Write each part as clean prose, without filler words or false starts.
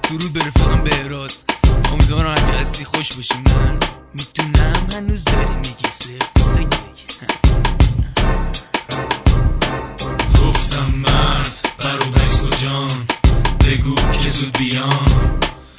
درود به رفیقم بهراد. امیدوارم هرجا هستی خوش باشی. من میتونم هنوز داری میگی 0-21. گفتم مرد برو بکس کجان بگو که زود بیان.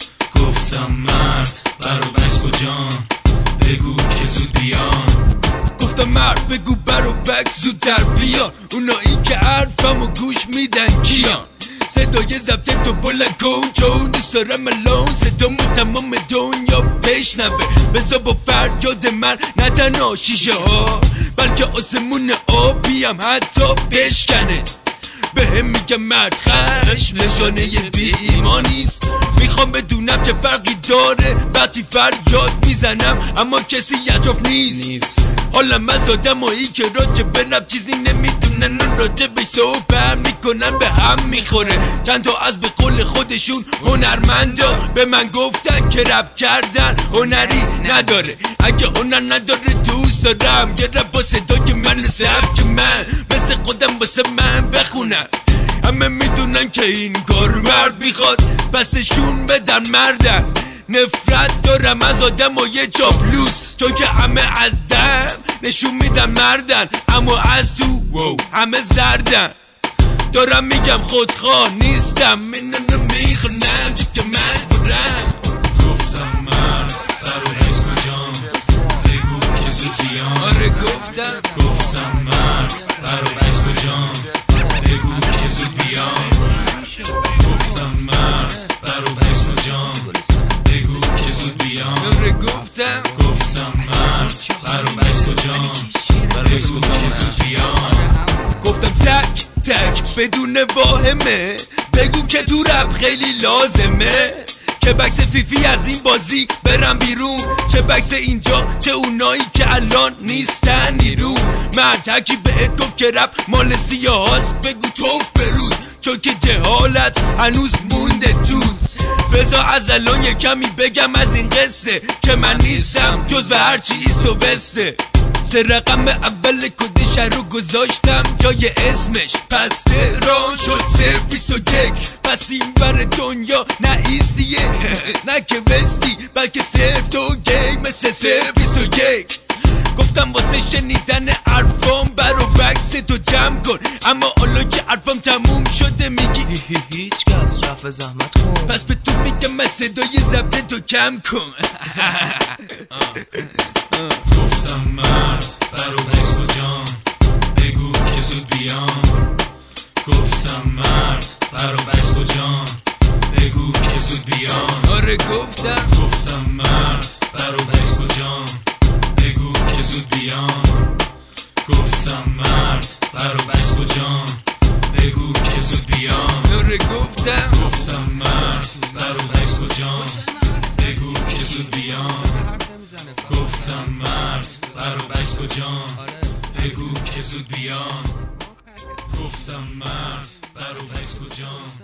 گفتم مرد برو بکس کجان بگو که زود بیان. گفتم مرد بگو برو بکس زودتر بیان. اونایی که حرفمو گوش میدن کیان؟ صدای ضبط تو بلند کن چون دوست دارم الان صدامو تمام دنیا بشنوه. بذار با فریاد من نه تنها شیشه ها بلکه آسمون آبی هم حتی بشکنه. بهم میگه مرد خشم نشانه بی ایمانیست. میخوام بدونم چه فرقی داره وقتی فریاد میزنم اما کسی اطراف نیست. حالم از آدمایی که راجع به رپ چیزی نمیدونن و راجع بهش صحبت میکنن به هم میخوره. چند تا از به قول خودشون هنرمندا به من گفتن که رپ کردن هنری نداره. اگه هنر نداره دوست دارم یه رپ با صدای من سبک من مثل خودم واسه من بخونن. همه میدونن که این کار مرد میخواد پسشون بدن مردن. نفرت دارم از آدم و یه چاپلوس چون که همه از دم نشون میدن مردن اما از تو همه زردن. دارم میگم خودخواه نیستم منو میخونم چون که مجبورم. گفتم مرد برو بکس کجان بگو که زود بیان. آره گفتم مرد برو بکس کجان بگو که زود بیان. گفتم مرد برو بکس کجان بگو که زود بیان. آره گفتم مرد برو بکس کجان بگو که زود بیان. گفتم تک تک بدون واهمه بگو که تو رپ خیلی لازمه که بکس فیفی از این بازی برم بیرون. چه بکس اینجا چه اونایی که الان نیستن نیرون. مرد هرکی بهت گفت که رپ مال سیاهاست بگو توف برود چون که جهالت هنوز مونده توت. بذار از الان یه کمی بگم از این قصه که من نیستم جز به هرچی ایست و وسته. 3 رقم اول کد شهر رو گذاشتم جای اسمش پس تهران شد 0-21. پس این بر دنیا نه ایستیه نه که وستی بلکه 0-2 مثل 0-21. گفتم واسه شنیدن حرفام برو بکس تو جمع کن اما حالا که حرفام تموم شده میگی هیچ کس رفع زحمت کن. پس به تو میگم من صدای ضبط تو کم کن. گفتم مرد برو بکس کجان بگو که زود بیان. گفتم مرد برو بکس کجان بگو که زود بیان. آره گفتم مرد برو بکس کجان بگو که زود بیان. گفتم مرد برو بکس کجان بگو که زود بیان. آره گفتم مرد برو بکس کجان بگو که زود بیان. گفتم مرد برو بکس کجان بگو که زود بیان. گفتم مرد برو بکس کجان